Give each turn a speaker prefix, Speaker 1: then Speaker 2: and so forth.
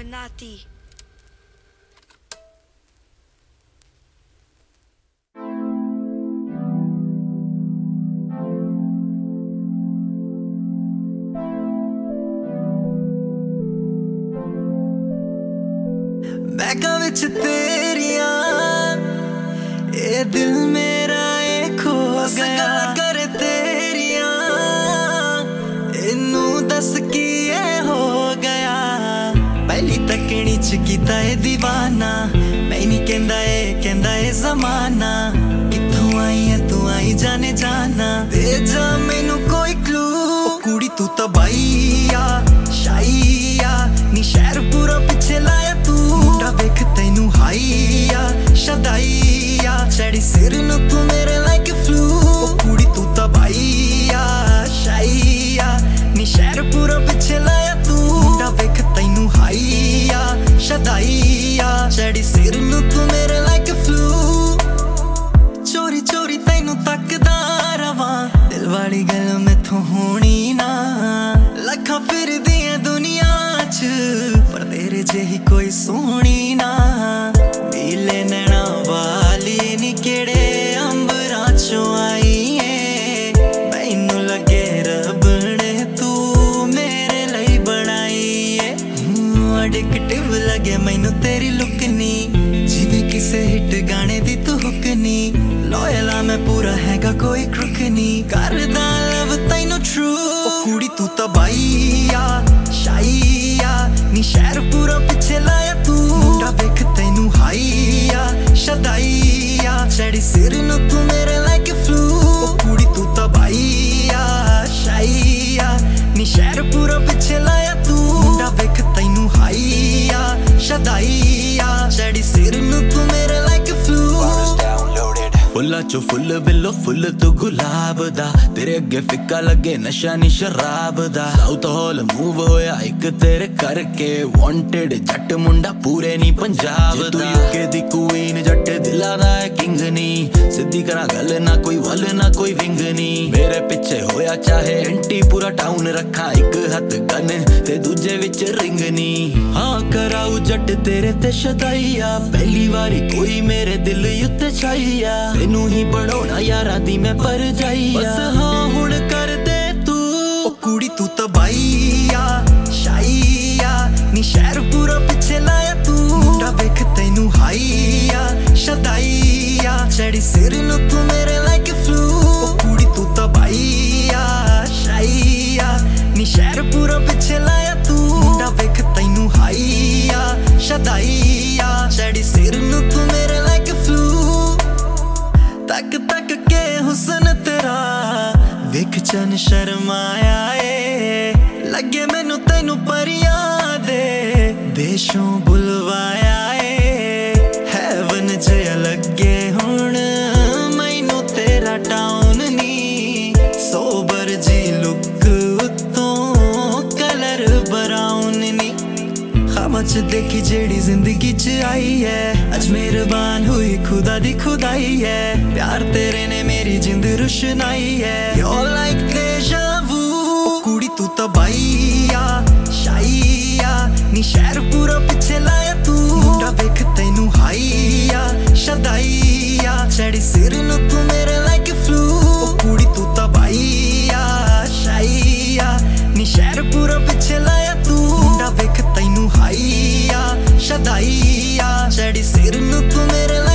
Speaker 1: Illuminati.
Speaker 2: Baiga विच तेरिया ये दिल मेरा ये खो गया कर तेरिया इनू दस की ये हो गया पहली तकनी च कीता ये दीवाना मैं नहीं कहंदा ये ज़माना कित्थों आई है तू आई जाने जाना दे जा मैनू कोई क्लू कुड़ी तू तो बाईया शाईया नी शहर पूरा पिछे लाया तू मुंडा वेख तैनू हाईया शदाईया चढ़ी सिर नू तू मेरे लाइक फ्लू कुड़ी तू तो बाईया शाईया नी शहर पूरा पिछे लाया तू मुंडा वेख तैनू हाईया शदाईया चढ़ी सिर नू तू मेरे लाइक फ्लू चोरी चोरी तैनू तकदा रवां दिल वाली गल मैथों होनी ना लखां फिरदी ऐ दुनिया च पर तेरे जेही कोई सोहनी ना नीले नैना वाली नी केड़े अंबरां चों आई ऐ मैनू लगे रब ने तू मेरे लई बनाई ऐ एडिक्टिव लगे मैनू तेरी लुक नी जिवें किसे हिट गाने दी तू हुक नी लॉयल आ मैं पूरा हैगा कोई क्रुक नी करदा लव तैनू ट्रू कुड़ी तू तो बाईया शाईया नी शहर पूरा पिछे लाया तू मुंडा वेख तैनू हाईया शदाईया चढ़ी सिर नू तू मेरे लाइक फ्लू कुड़ी तू तो बाईया शाईया नी शहर पूरा पिछे लाया तू मुंडा वेख तैनू हाईया शदाईया चढ़ी सिर नू तू मेरे लाइक फ्लू फुल्ला चो फुल बिलो फुल तू गुलाब दा तेरे अगे फिक्का लगे नशा नी शराब दा साउथ हॉल मूव होया एक तेरे करके वांटेड जट मुंडा पूरे नी पंजाब दा तू यूके दी क्वीन जट दिला दा है किंग नी सिद्धी करा गल ना कोई वल ना कोई विंग नी मेरे पिछे होया चाहे एंटी पूरा टाउन रखा एक हथ गन ते दूजे विच रिंग नी हाँ कराऊ जट तेरे ते शदाईया पहली बारी कोई मेरे दिल उत्ते छाईया तैनू ही बनाउणा यारां दी मैं पर जाईया बस हाँ हुण कर दे तू ओ कुड़ी तू तो बाईया शाईया नी शहर पूरा पिछे लाया तू मुंडा वेख तैनू हाईया शदाईया चढ़ी सिर नू तू मेरे लाइक फ्लू ओ कुड़ी तू तो बाईया शाईया नी शहर पूरा पिछे लाया तू मुंडा वेख तैनू हाईया शदाईया चढ़ी सिर नू तू मेरे लाइक फ्लू तक तक के हुस्न तेरा विख चन शर्माया ए लगे मैनू तैनू परियां दे देशों बुलवाया ए हैवन जिहा लगे हुण मैनू तेरा टाउन नी सोबर जी लुक उत्तों कलर ब्राउन नी खामां च देखी जेड़ी जिंदगी च आई है अज मेहरबान हुई खुदा दी खुदाई है प्यार तेरे ने मेरी जिंद रुशनाई है You're like deja vu कुड़ी तू तो बाईया शाईया नी शहर पूरा पिछे लाया तू मुंडा वेख तैनू हाईया शदाईया चढ़ी सिर नू तू मेरे लाइक फ्लू कुड़ी तू तो बाईया शाईया नी शहर पूरा पिछे लाया तू मुंडा वेख तैनू हाईया शदाईया चढ़ी सिर नू तू मेरे